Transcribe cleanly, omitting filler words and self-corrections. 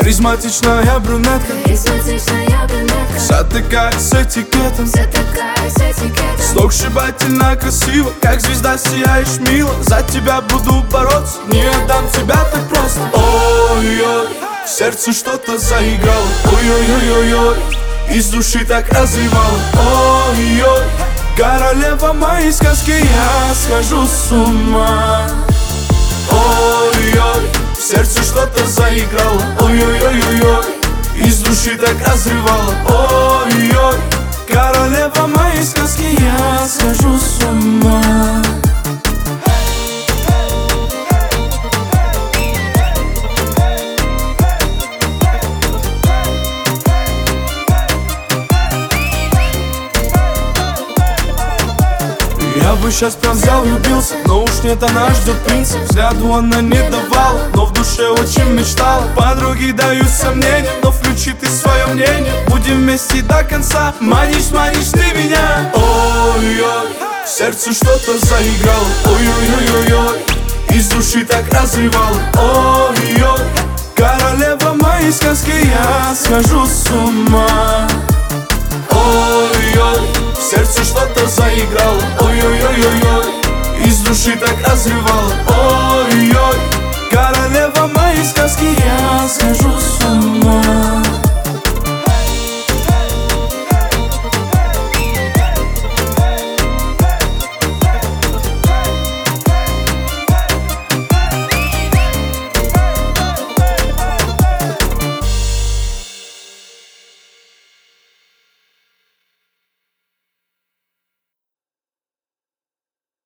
Харизматичная брюнетка, вся такая с этикетом, сногсшибательно красиво, как звезда сияешь мило. За тебя буду бороться, не отдам тебя так просто. Ой-ой, в сердце что-то заиграло. Ой-ой-ой-ой, из души так разрывало. Ой-ой, королева моей сказки, я схожу с ума. Ой-ой, в сердце что-то заиграло. Ой-ой-ой-ой, из души так разрывало. Ой-ой, королева моей сказки, я схожу с ума. Я бы сейчас прям взял, влюбился, но уж нет, она ждет принца. Взгляду она не давала, но в душе очень мечтала. Подруги дают сомнения, но включи ты свое мнение. Будем вместе до конца, манишь, манишь ты меня. Ой-ой, в сердце что-то заиграло. Ой-ой-ой-ой, из души так разрывало. Ой-ой, королева моей сказки, я схожу с ума. Ой-ой, в сердце что-то заиграло. Ой-ой-ой-ой, из души так разрывало. Ой-ой, королева моей сказки, я схожу с ума.